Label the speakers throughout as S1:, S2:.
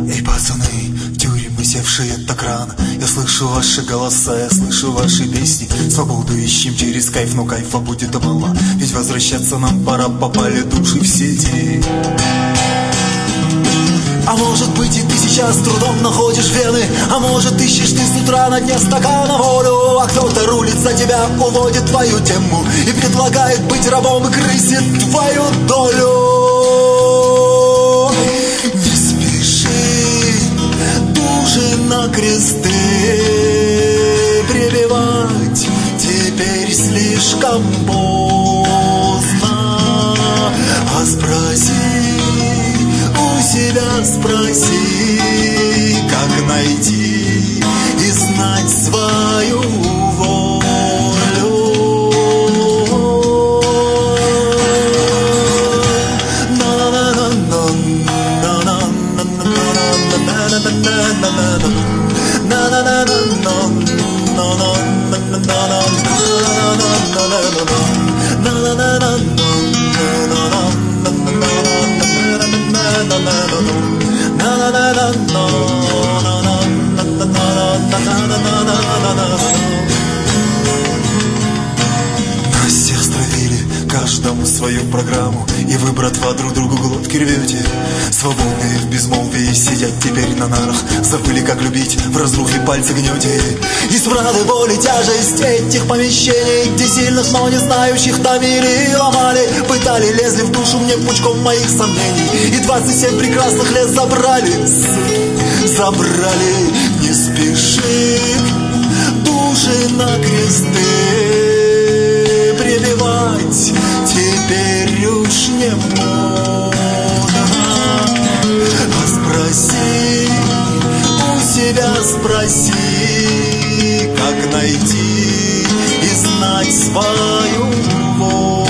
S1: Эй, пацаны, в тюрьмы севшие так рано, я слышу ваши голоса, я слышу ваши песни. Свободу ищем через кайф, но кайфа будет мало, ведь возвращаться нам пора, попали души в сети. А может быть и ты сейчас с трудом находишь вены, а может ищешь ты с утра на дне стакана волю, а кто-то рулит за тебя, уводит твою тему и предлагает быть рабом и грызет твою долю. Не спеши души на кресты прибивать, теперь слишком поздно. А спроси у себя, спроси, как найти и знать свою волю. Нас всех стравили, каждому свою программу, и вы, братва, друг другу глотки рвете. Свободные в безмолвии сидят теперь на нарах, забыли, как любить, в разрухе пальцы гнете. И смрады боли, тяжесть этих помещений, где сильных, но не знающих томили и ломали, пытали, лезли в душу мне пучком моих сомнений, и 27 прекрасных лет забрали, забрали. Не спеши души на кресты прибивать, теперь уж не можно. А спроси у себя, спроси, как найти и знать свою волю.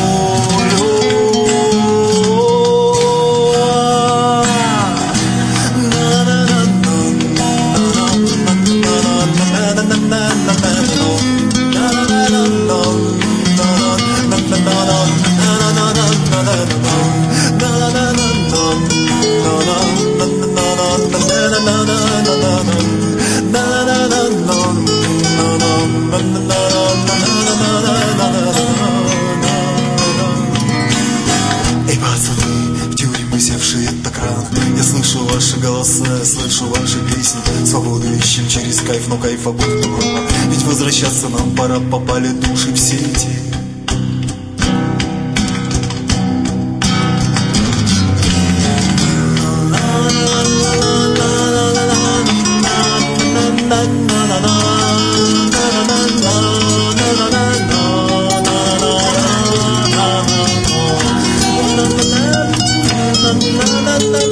S1: Эй, пацаны, в тюрьмы севшие так рано, я слышу ваши голоса, я слышу ваши песни. Свободу ищем через кайф, но кайфа будет мало, ведь возвращаться нам пора, попали души в сети.
S2: Na na na